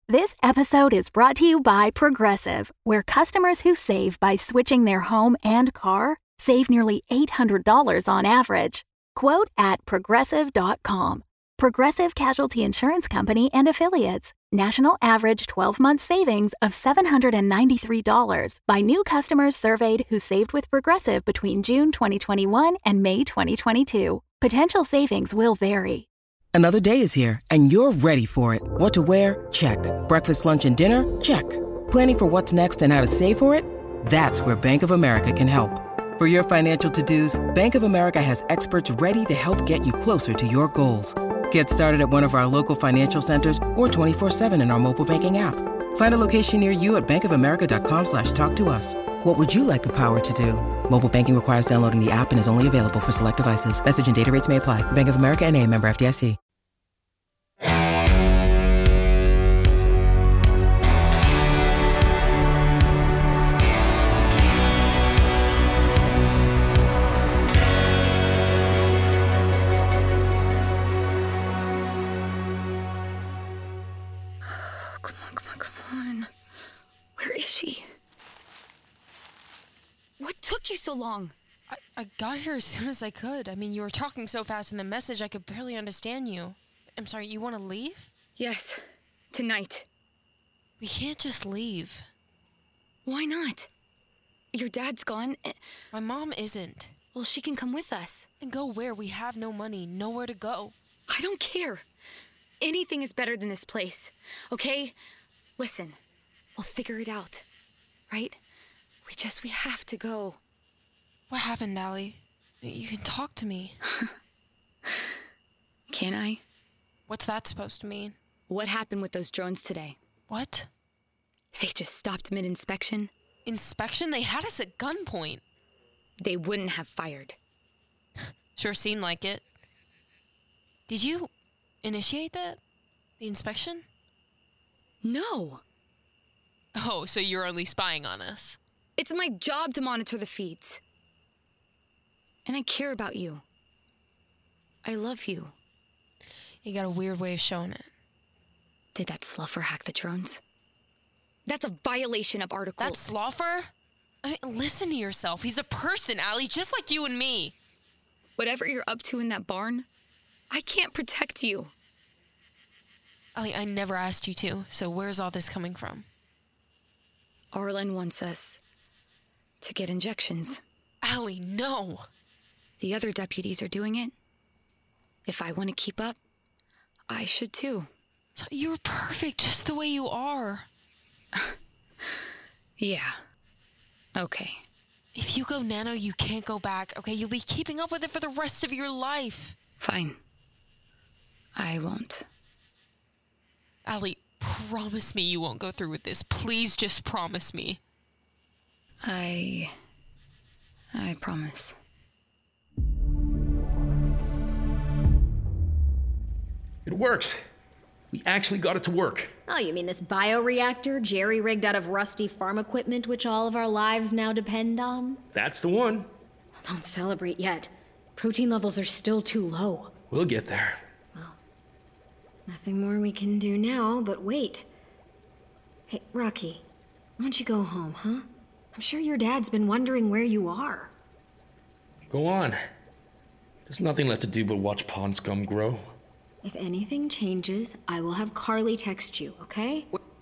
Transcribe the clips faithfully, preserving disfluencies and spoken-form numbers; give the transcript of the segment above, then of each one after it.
This episode is brought to you by Progressive, where customers who save by switching their home and car save nearly eight hundred dollars on average. Quote at progressive dot com. Progressive Casualty Insurance Company and Affiliates. National average twelve-month savings of seven hundred ninety-three dollars by new customers surveyed who saved with Progressive between June twenty twenty-one and May twenty twenty-two. Potential savings will vary. Another day is here, and you're ready for it. What to wear? Check. Breakfast, lunch, and dinner? Check. Planning for what's next and how to save for it? That's where Bank of America can help. For your financial to-dos, Bank of America has experts ready to help get you closer to your goals. Get started at one of our local financial centers or twenty-four seven in our mobile banking app. Find a location near you at bankofamerica.com slash talk to us. What would you like the power to do? Mobile banking requires downloading the app and is only available for select devices. Message and data rates may apply. Bank of America N A, member F D I C. Come on, come on, come on. Where is she? What took you so long? I, I got here as soon as I could. I mean, you were talking so fast in the message, I could barely understand you. I'm sorry, you want to leave? Yes, tonight. We can't just leave. Why not? Your dad's gone. My mom isn't. Well, she can come with us. And go where? We have no money, nowhere to go. I don't care. Anything is better than this place, okay? Listen, we'll figure it out, right? We just, we have to go. What happened, Allie? You can talk to me. Can I? What's that supposed to mean? What happened with those drones today? What? They just stopped mid-inspection. Inspection? They had us at gunpoint. They wouldn't have fired. Sure seemed like it. Did you initiate that? The inspection? No. Oh, so you're only spying on us. It's my job to monitor the feeds. And I care about you. I love you. You got a weird way of showing it. Did that sluffer hack the drones? That's a violation of Article... That sluffer? I mean, listen to yourself. He's a person, Allie, just like you and me. Whatever you're up to in that barn, I can't protect you. Allie, I never asked you to, so where's all this coming from? Arlen wants us to get injections. Allie, no. The other deputies are doing it. If I want to keep up, I should too. So you're perfect just the way you are. Yeah. Okay. If you go nano, you can't go back, okay? You'll be keeping up with it for the rest of your life. Fine. I won't. Allie, promise me you won't go through with this. Please just promise me. I... I promise. It works. We actually got it to work. Oh, you mean this bioreactor jerry-rigged out of rusty farm equipment which all of our lives now depend on? That's the one. Well, don't celebrate yet. Protein levels are still too low. We'll get there. Well, nothing more we can do now, but wait. Hey, Rocky, why don't you go home, huh? I'm sure your dad's been wondering where you are. Go on. There's nothing left to do but watch pond scum grow. If anything changes, I will have Carly text you, okay?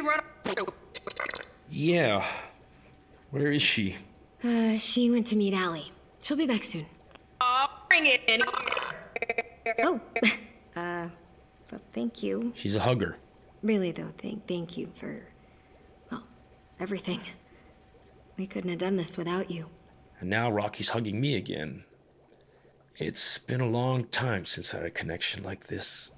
Yeah. Where is she? Uh, she went to meet Allie. She'll be back soon. Bring it in. Oh, uh, well, thank you. She's a hugger. Really, though, thank, thank you for, well, everything. We couldn't have done this without you. And now Rocky's hugging me again. It's been a long time since I had a connection like this.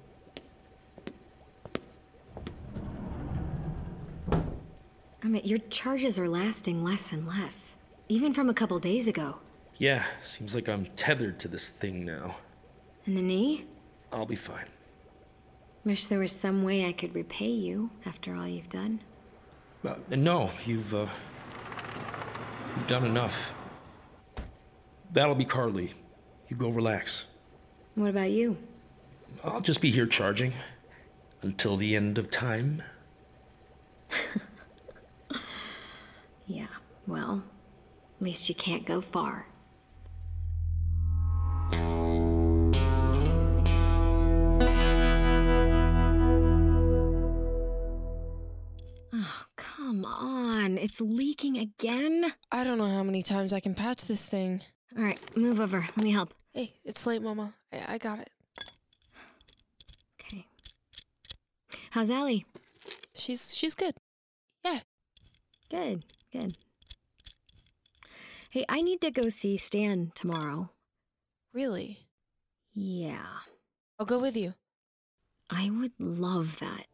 I mean, your charges are lasting less and less. Even from a couple days ago. Yeah, seems like I'm tethered to this thing now. And the knee? I'll be fine. Wish there was some way I could repay you after all you've done. Uh, no, you've, uh... You've done enough. That'll be Carly. You go relax. What about you? I'll just be here charging. Until the end of time. At least you can't go far. Oh, come on. It's leaking again? I don't know how many times I can patch this thing. All right, move over. Let me help. Hey, it's late, Mama. I, I got it. Okay. How's Allie? She's she's good. Yeah. Good, good. Hey, I need to go see Stan tomorrow. Really? Yeah. I'll go with you. I would love that.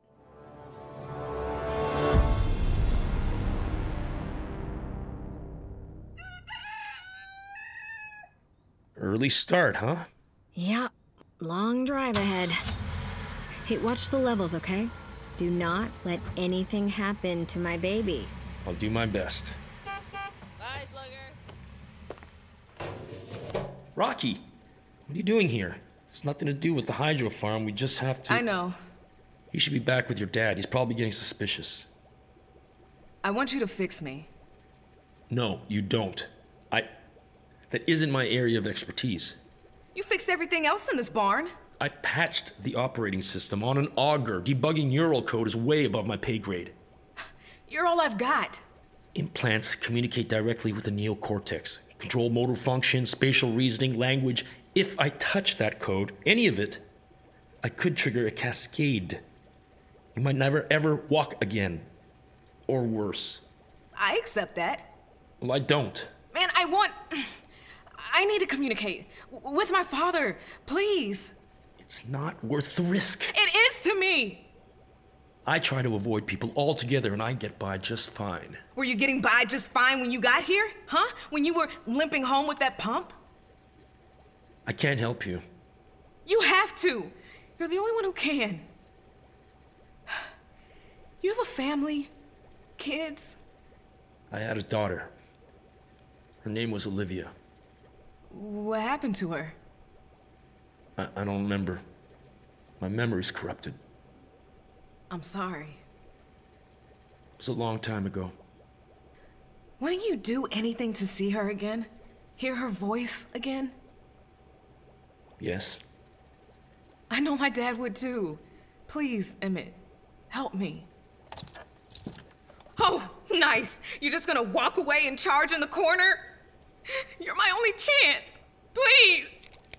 Early start, huh? Yeah, long drive ahead. Hey, watch the levels, okay? Do not let anything happen to my baby. I'll do my best. Bye, Slugger. Rocky, what are you doing here? It's nothing to do with the hydro farm. We just have to... I know. You should be back with your dad. He's probably getting suspicious. I want you to fix me. No, you don't. I... That isn't my area of expertise. You fixed everything else in this barn. I patched the operating system on an auger. Debugging neural code is way above my pay grade. You're all I've got. Implants communicate directly with the neocortex. Control motor function, spatial reasoning, language. If I touch that code, any of it, I could trigger a cascade. You might never ever walk again. Or worse. I accept that. Well, I don't. Man, I want... I need to communicate w- with my father, please. It's not worth the risk. It is to me. I try to avoid people altogether and I get by just fine. Were you getting by just fine when you got here? Huh? When you were limping home with that pump? I can't help you. You have to. You're the only one who can. You have a family? Kids? I had a daughter. Her name was Olivia. What happened to her? I, I don't remember. My memory's corrupted. I'm sorry. It was a long time ago. Wouldn't you do anything to see her again? Hear her voice again? Yes? I know my dad would too. Please, Emmett, help me. Oh, nice. You're just gonna walk away and charge in the corner? You're my only chance. Please.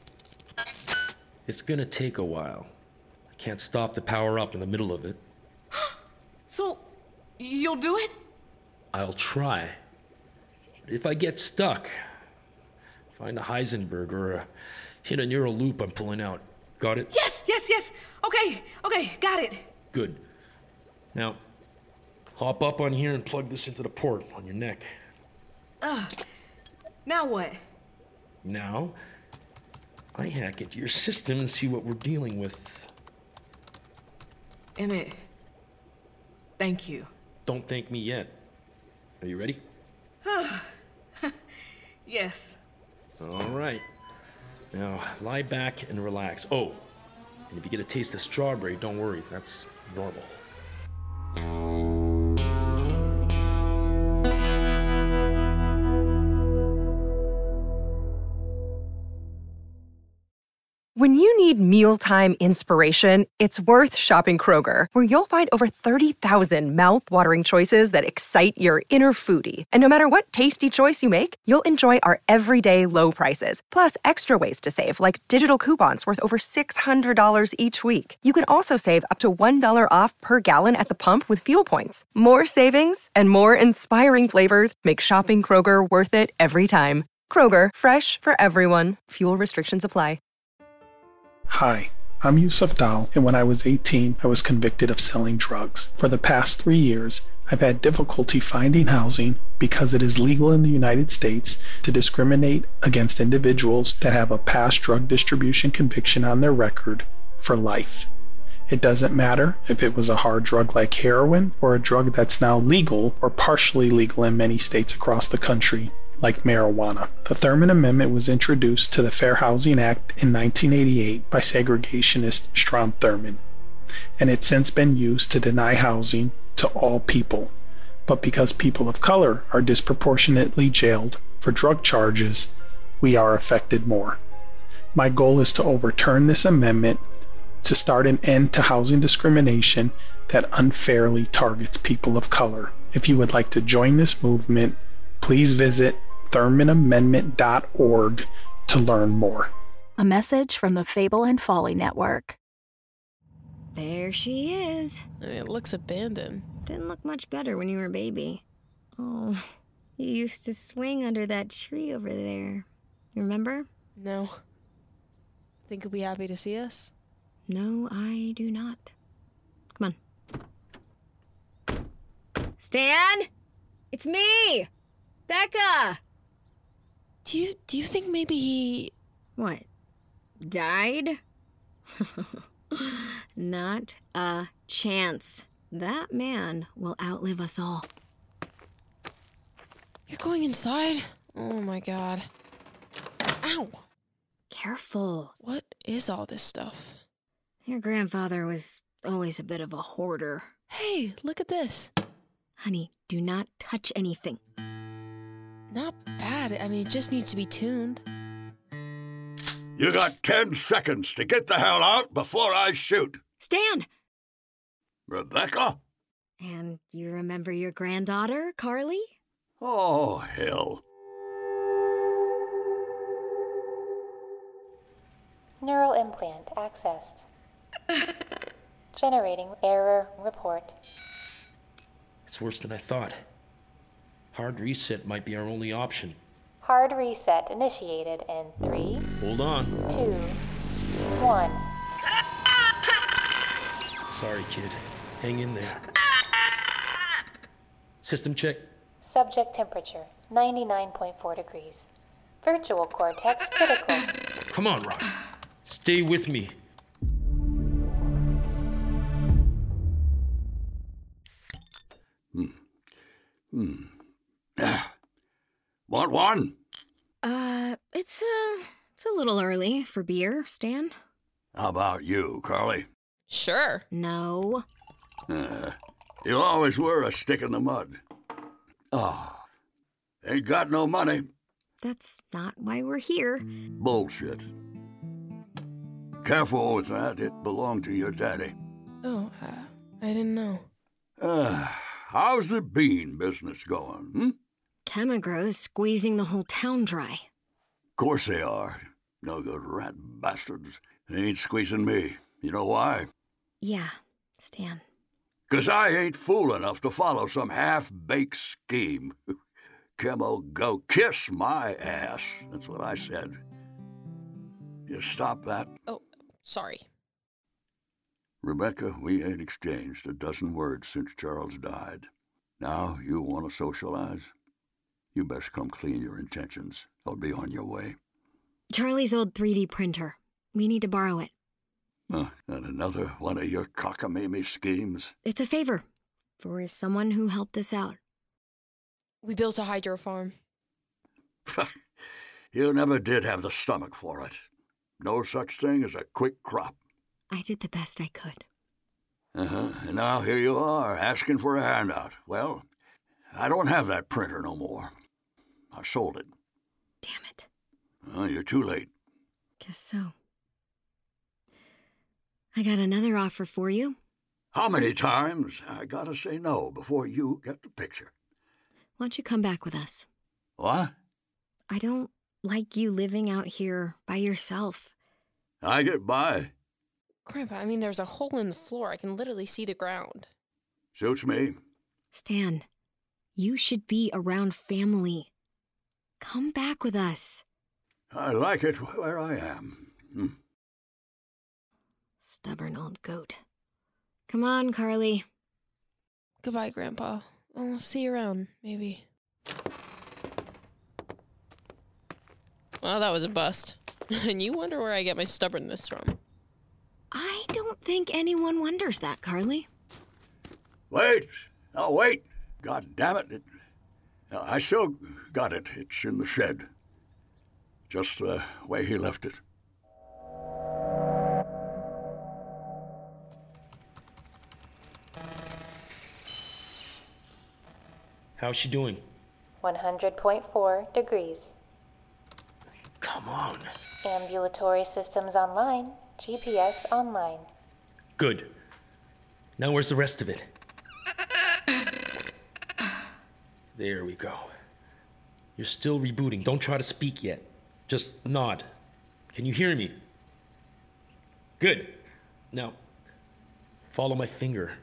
It's gonna take a while. I can't stop the power up in the middle of it. So, you'll do it? I'll try. If I get stuck, find a Heisenberg or a, hit a neural loop I'm pulling out. Got it? Yes, yes, yes. Okay, okay, got it. Good. Now, hop up on here and plug this into the port on your neck. Ugh. Now what? Now, I hack into your system and see what we're dealing with. Emmett, thank you. Don't thank me yet. Are you ready? Yes. All right. Now, lie back and relax. Oh, and if you get a taste of strawberry, don't worry. That's normal. When you need mealtime inspiration, it's worth shopping Kroger, where you'll find over thirty thousand mouth-watering choices that excite your inner foodie. And no matter what tasty choice you make, you'll enjoy our everyday low prices, plus extra ways to save, like digital coupons worth over six hundred dollars each week. You can also save up to one dollar off per gallon at the pump with fuel points. More savings and more inspiring flavors make shopping Kroger worth it every time. Kroger, fresh for everyone. Fuel restrictions apply. Hi, I'm Yusuf Dal, and when I was eighteen, I was convicted of selling drugs. For the past three years, I've had difficulty finding housing because it is legal in the United States to discriminate against individuals that have a past drug distribution conviction on their record for life. It doesn't matter if it was a hard drug like heroin or a drug that's now legal or partially legal in many states across the country, like marijuana. The Thurman Amendment was introduced to the Fair Housing Act in nineteen eighty-eight by segregationist Strom Thurmond, and it's since been used to deny housing to all people. But because people of color are disproportionately jailed, for drug charges, we are affected more. My goal is to overturn this amendment to start an end to housing discrimination that unfairly targets people of color. If you would like to join this movement, please visit thurman amendment dot org to learn more. A message from the Fable and Folly Network. There she is. I mean, it looks abandoned. Didn't look much better when you were a baby. Oh, you used to swing under that tree over there. You remember? No. Think he'll be happy to see us? No, I do not. Come on. Stan? It's me! Becca! Do you do you think maybe he... What? Died? Not a chance. That man will outlive us all. You're going inside? Oh my god. Ow! Careful. What is all this stuff? Your grandfather was always a bit of a hoarder. Hey, look at this. Honey, do not touch anything. Not bad. I mean, it just needs to be tuned. You got ten seconds to get the hell out before I shoot. Stan! Rebecca? And you remember your granddaughter, Carly? Oh, hell. Neural implant accessed. Generating error report. It's worse than I thought. Hard reset might be our only option. Hard reset initiated in three. Hold on. Two. One. Sorry, kid. Hang in there. System check. Subject temperature ninety-nine point four degrees. Virtual cortex critical. Come on, Rock. Stay with me. Hmm. Hmm. Ah. Want one? Uh, it's, uh, it's a little early for beer, Stan. How about you, Carly? Sure. No. Uh, you always were a stick in the mud. Oh, ain't got no money. That's not why we're here. Bullshit. Careful with that. It belonged to your daddy. Oh, uh, I didn't know. Uh, how's the bean business going, hmm? Chemigro's squeezing the whole town dry. Course they are. No good rat bastards. They ain't squeezing me. You know why? Yeah, Stan. 'Cause I ain't fool enough to follow some half-baked scheme. Chemo, go kiss my ass. That's what I said. You stop that. Oh, sorry. Rebecca, we ain't exchanged a dozen words since Charles died. Now you want to socialize? You best come clean your intentions. I'll be on your way. Charlie's old three D printer. We need to borrow it. Uh, and another one of your cockamamie schemes? It's a favor for someone who helped us out. We built a hydro farm. You never did have the stomach for it. No such thing as a quick crop. I did the best I could. Uh-huh. And now here you are, asking for a handout. Well, I don't have that printer no more. I sold it. Damn it. Well, you're too late. Guess so. I got another offer for you. How many times I gotta say no before you get the picture? Why don't you come back with us? What? I don't like you living out here by yourself. I get by. Grandpa, I mean, there's a hole in the floor. I can literally see the ground. Suits me. Stan, you should be around family. Come back with us. I like it where I am. Hmm. Stubborn old goat. Come on, Carly. Goodbye, Grandpa. I'll see you around, maybe. Well, that was a bust. And you wonder where I get my stubbornness from. I don't think anyone wonders that, Carly. Wait. Oh, wait. God damn it. it I still got it. It's in the shed. Just the way he left it. How's she doing? one hundred point four degrees. Come on. Ambulatory systems online. G P S online. Good. Now where's the rest of it? There we go. You're still rebooting. Don't try to speak yet. Just nod. Can you hear me? Good. Now, follow my finger.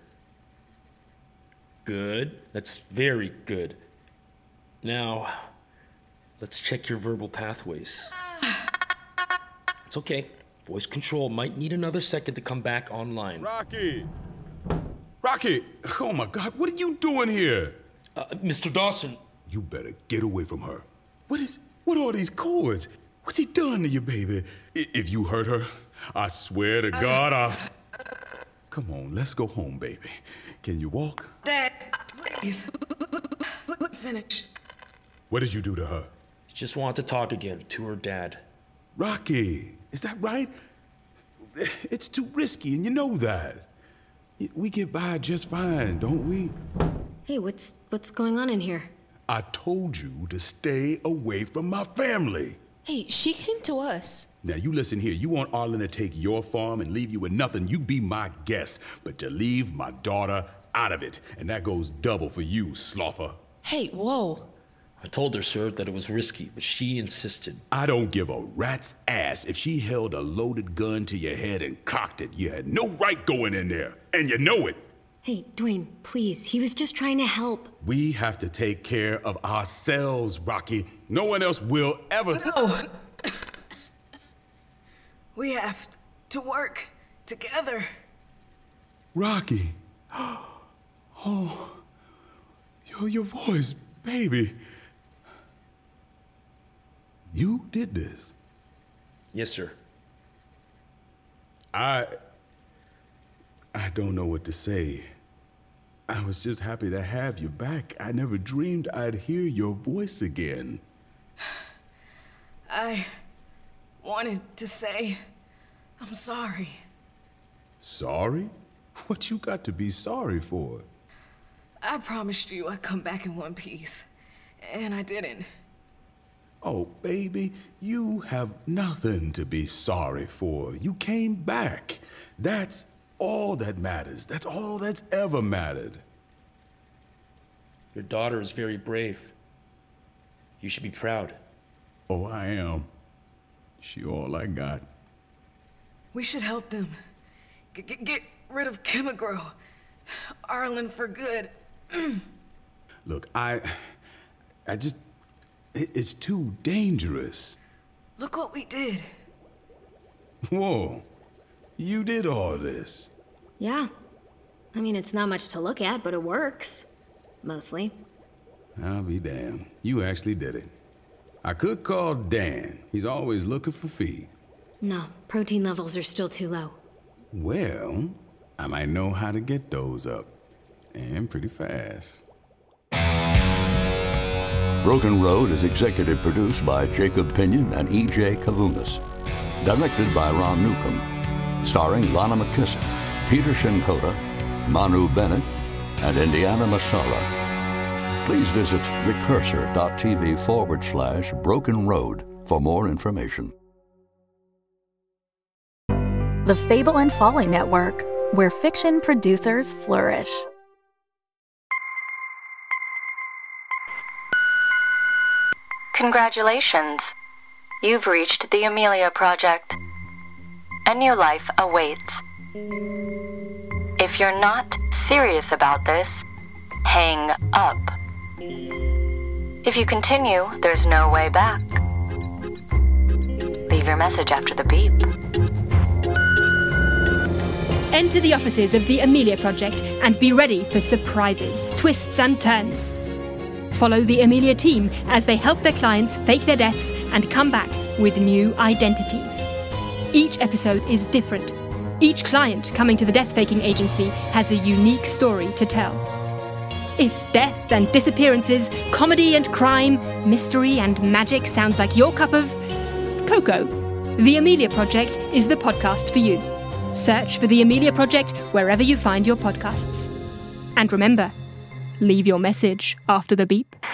Good. That's very good. Now, let's check your verbal pathways. It's okay. Voice control might need another second to come back online. Rocky! Rocky! Oh my God, what are you doing here? Uh, Mister Dawson. You better get away from her. What is, what are these cords? What's he done to you, baby? I, if you hurt her, I swear to God, I'll... Come on, let's go home, baby. Can you walk? Dad, please. Let me finish. What did you do to her? She just wanted to talk again to her dad. Rocky, is that right? It's too risky, and you know that. We get by just fine, don't we? Hey, what's what's going on in here? I told you to stay away from my family. Hey, she came to us. Now, you listen here. You want Arlen to take your farm and leave you with nothing, you be my guest. But to leave my daughter out of it, and that goes double for you, sloffer. Hey, whoa. I told her, sir, that it was risky, but she insisted. I don't give a rat's ass if she held a loaded gun to your head and cocked it. You had no right going in there, and you know it. Hey, Dwayne, please. He was just trying to help. We have to take care of ourselves, Rocky. No one else will ever... No. We have to work together. Rocky. Oh, your, your voice, baby. You did this? Yes, sir. I... I don't know what to say. I was just happy to have you back. I never dreamed I'd hear your voice again. I wanted to say I'm sorry. Sorry? What you got to be sorry for? I promised you I'd come back in one piece, and I didn't. Oh, baby, you have nothing to be sorry for. You came back. That's all that matters. That's all that's ever mattered. Your daughter is very brave. You should be proud. Oh, I am. She all I got. We should help them. G- g- get rid of Chemigro. Arlen for good. Look, I... I just... It, it's too dangerous. Look what we did. Whoa. You did all this. Yeah. I mean, it's not much to look at, but it works. Mostly. I'll be damned. You actually did it. I could call Dan. He's always looking for feed. No, protein levels are still too low. Well, I might know how to get those up. And pretty fast. Broken Road is executive produced by Jacob Pinion and E J Kavunas. Directed by Ron Newcomb. Starring Lana McKissick, Peter Shinkota, Manu Bennett, and Indiana Masala. Please visit recursor.tv forward slash Broken Road for more information. The Fable and Folly Network, where fiction producers flourish. Congratulations. You've reached the Amelia Project. A new life awaits. If you're not serious about this, hang up. If you continue, there's no way back. Leave your message after the beep. Enter the offices of the Amelia Project and be ready for surprises, twists and turns. Follow the Amelia team as they help their clients fake their deaths and come back with new identities. Each episode is different. Each client coming to the death-faking agency has a unique story to tell. If death and disappearances, comedy and crime, mystery and magic sounds like your cup of cocoa, The Amelia Project is the podcast for you. Search for The Amelia Project wherever you find your podcasts. And remember, leave your message after the beep.